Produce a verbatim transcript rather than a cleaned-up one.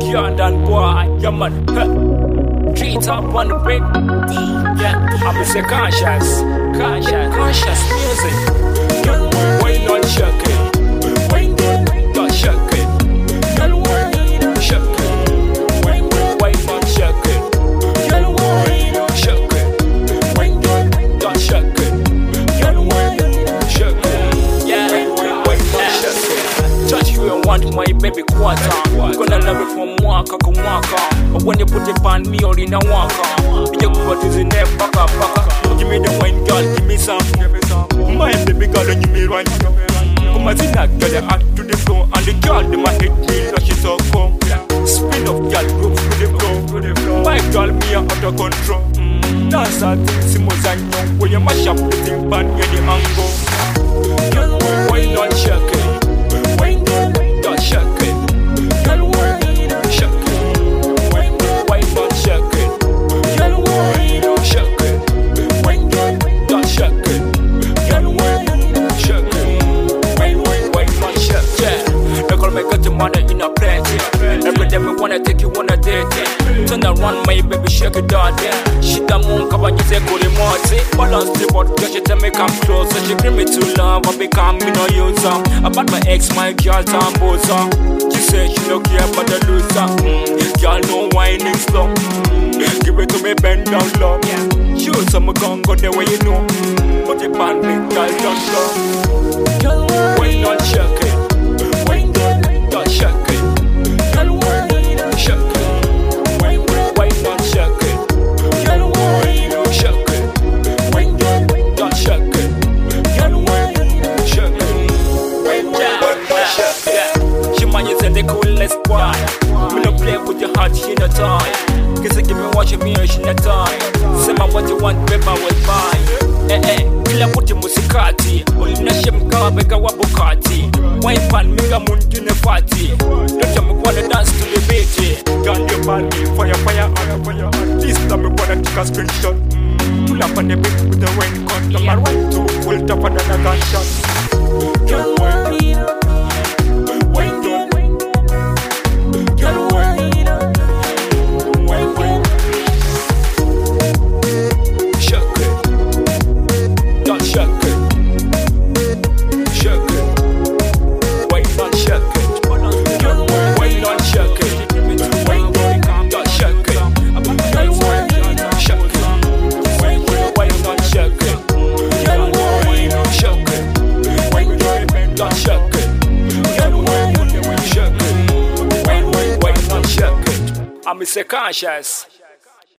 Jordan boy, yeah man. Huh. Three top on the break. Yeah, I'm say conscious, conscious, conscious music. Girl, why not shake it? Why not shake it? Girl, why not shake it? Why not shake it? Girl, why not shake it? Why not shake it? Girl, why not shake it? Yeah, why not shake it? Touch you and want my baby quarter. Gonna love it from waka to waka. But when you put it on me, all in a waka. You put it in there, baka baka. Give me the wine, girl, give me some. My baby girl, give me right. Come and see that girl, they add to the floor. And the girl, they might hit me, like she's so cool. Spin up, girl, groove to the floor. My girl, me are out of control. Dance all things, Simos and young. When you mash up the thing, pan, yeah, the mango. Girl, why not shake it? Why not shake it? Girl, why not shake it? Why not shake it? Girl, why not shake it? Why not shake it? Girl, why not shake it? Why not shake it? Yeah, they call me got your money in a plate. Every day me wanna take you on a date. Turn around, my baby, shake it down there. She the moon, cover you say good morning. Balance the board, girl, she tell me come closer. She bring me to love, I become me no user. About my ex, my girl, Tambosa. She say she no care about the loser. Mm. Girl, no whining slow. Mm. Give it to me, bend down low. Show some gun, go the way you know. But the band me, girl, don't go. Why not shake it? Why not shake it? Girl, why not shake it? Why not shake it? Girl, why not shake it? Why not shake it? Girl, why not shake it? Why not shake it? She man, you say the coolest boy. Me no play with your heart, she no toy. Kiss it, give me what you mean, she no toy. Say my what you want, baby, I will buy. Eh eh, kila puti musikati. Ulinashe mkawa beka wa Bukati. Wine pan miga munju ne fati. Don't me wanna dance to the beat. Girl, you body, fire, fire, fire, fire. This time me wanna take a screenshot. Pull up on the beat with the rain cut. I'm a right to full top and then a gunshot. Girl, why? Why don't? Girl, why? Why, why? Shake it. Don't shake it. Shake it. Why not shake it? Girl, why not shake it? Why not shake it? Girl, why not shake it? Why not shake it? Girl, why not shake it? Why not shake it? Girl, why not shake it? Why not shake it? I'm Mister Conscious.